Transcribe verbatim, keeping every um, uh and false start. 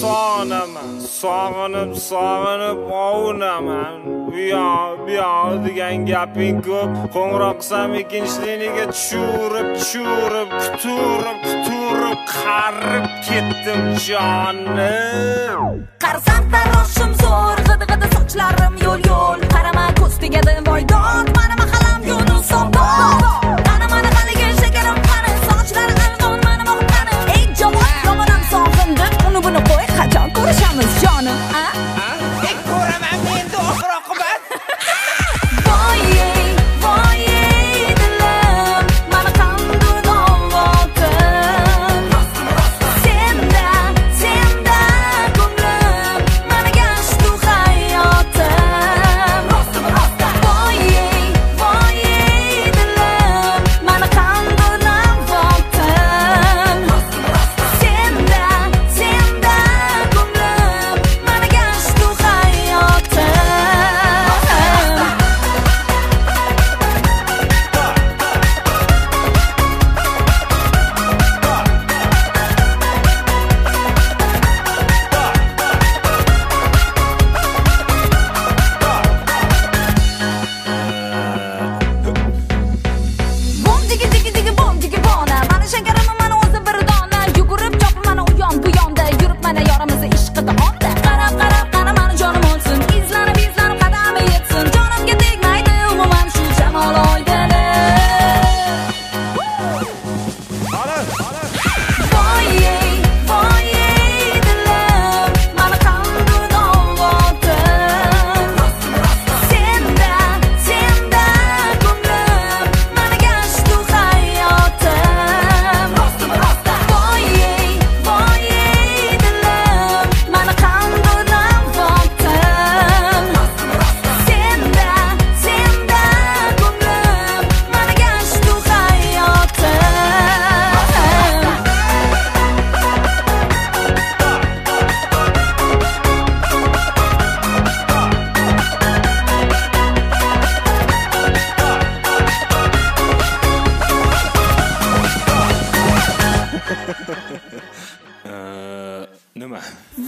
sog'inaman, sog'inib sog'inib ovunaman. Bu yoq bu yoq degan gaping ko'p. Qo'ng'iroq qilsam ikkinchiligiga tushirib tushirib kuturib kuturib qarib ketdim jonim. Qarsam taroshim zo'r, g'idi-g'idi sochlarim yo'l-yo'l. Qarama ko'z tegadi voydod, mana mahallam yo'nul savdod. Qani mana haligi shakarim qani, sochlari alvon mana mo'qani. Ey javob, yomonam sog'indim, uni buni qo'y, qachon ko'rishamiz jonim, a? Ey ko'raman men oxir oqibat. Voy ey, voy ey dilim, mana qanday novotim. Senda, senda ko'nglim, mana gashtu hayotim. Voy ey, voy ey dilim, mana qanday novotim. Senda, senda ko'nglim, mana gashtu hayotim. Bom digi digi digi bom digi bona, mana shakarim mana o'zi bir dona. Yugurib chopib mana u yon bu yonda, yurib mana yorimizni ishqida onda. Qarab qarab qara mana jonim olsin, izlanib izlanib qadami yetsin. Jonimga tegmaydi umuman shu jamol oydini. Voy ey, voy ey dilim, mana qanday novotim. Senda, senda ko'nglim, mana gashtu hayotim. Voy ey, voy ey dilim, mana qanday novotim. Senda, senda ko'nglim, mana gashtu hayotim. Nima?